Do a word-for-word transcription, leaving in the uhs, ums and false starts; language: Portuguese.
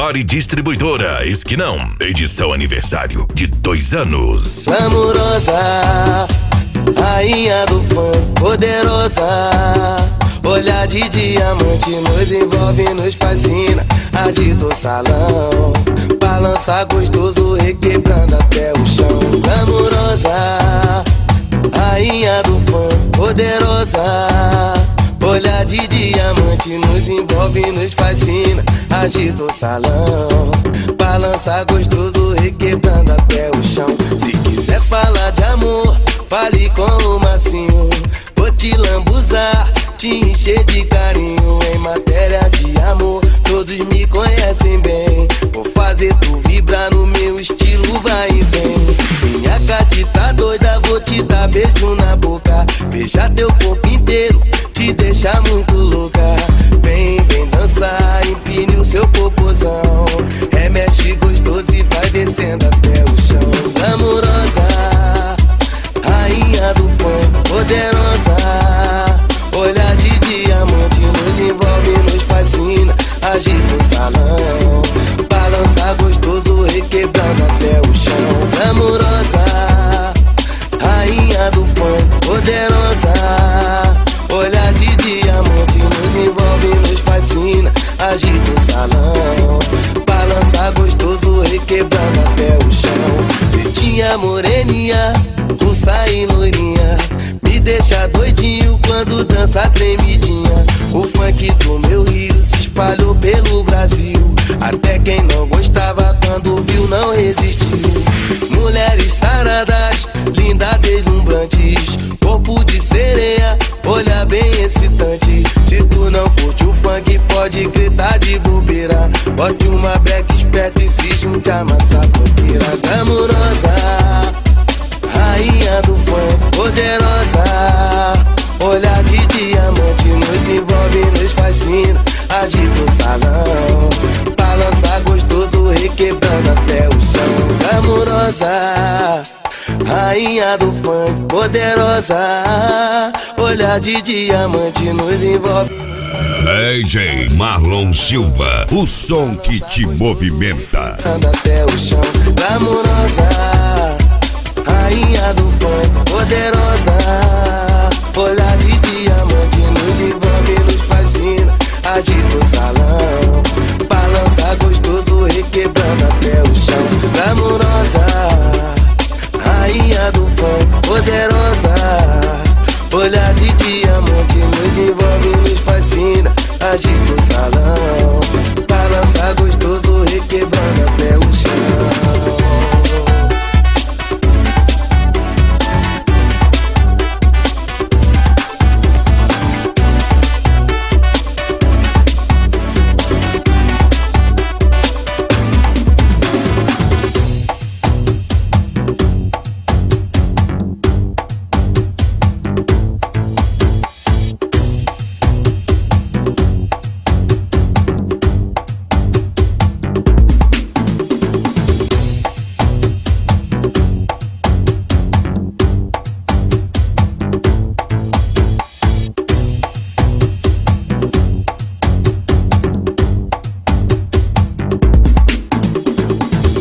Sonora e Distribuidora Esquinão. Edição aniversário de dois anos. Glamurosa, rainha do funk, poderosa. Olhar de diamante nos envolve, nos fascina. Agita o salão, balança gostoso, requebrando até o chão. Glamurosa, rainha do funk, poderosa. Olhar de diamante nos envolve, nos fascina. Agita o salão, balança gostoso, requebrando até o chão. Se quiser falar de amor, fale com o Massinho. Vou te lambuzar, te encher de carinho. Em matéria de amor, todos me conhecem bem. Vou fazer tu vibrar no meu estilo, vai e vem. Minha gatita doida, vou te dar beijo na boca. Beija teu corpo inteiro, te deixa muito louca. Vem, vem dançar, empine o seu popozão. Remexe gostoso e vai descendo até o chão. Glamurosa, rainha do funk, poderosa. Olhar de diamante nos envolve, nos fascina. Agita o salão, balança gostoso, requebrando até o chão. Glamurosa, rainha do funk, poderosa. Olhar de diamante nos envolve, nos fascina. Agita o salão, balança gostoso, requebrando até o chão. Pretinha, moreninha, russa e loirinha, me deixa doidinho quando dança tremidinha. O funk do meu Rio se espalhou pelo Brasil. Até quem não gostava quando viu não resistiu. Mulheres saradas, lindas, deslumbrantes, corpo de sereia, olha bem excitante. Se tu não curte o funk, pode gritar de bobeira. Bote uma breca esperta e se junte a massa funkeira. Glamurosa, rainha do funk, poderosa. Olhar de diamante nos envolve, nos fascina. Agita o salão, balança gostoso, requebrando até o chão. Glamurosa, rainha do funk, poderosa. Olhar de diamante nos envolve. D J Marlon Silva, o som que te movimenta. Até o chão. Glamurosa, rainha do funk, poderosa. Olhar de diamante nos envolve, nos fascina. Agita o salão, balança gostoso, requebrando até o chão. Glamurosa, rainha do funk, poderosa. Olhar de diamante nos envolve, nos fascina. Agita o salão,